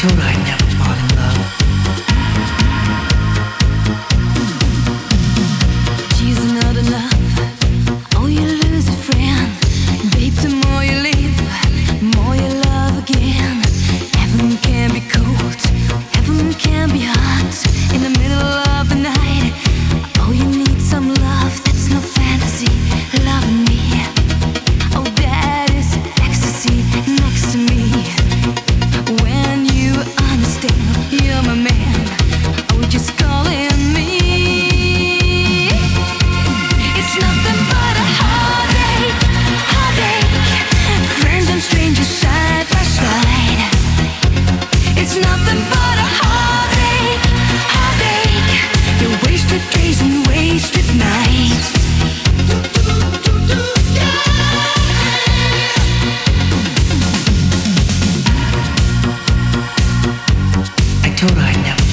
told her I'd never fall in love. She's not enough. Oh, you lose a friend. Babe, the more you live, more you love again. Heaven can be cold, heaven can be hot. In the middle of the night, oh, you need some love. That's no fantasy, loving me. Oh, that is ecstasy next to me. When you understand, you're my man. Oh, just calling me. It's nothing but a heartache, heartache. Friends and strangers side by side. It's nothing but a heartache, heartache. Your wasted days and wasted nights. I told her I'd never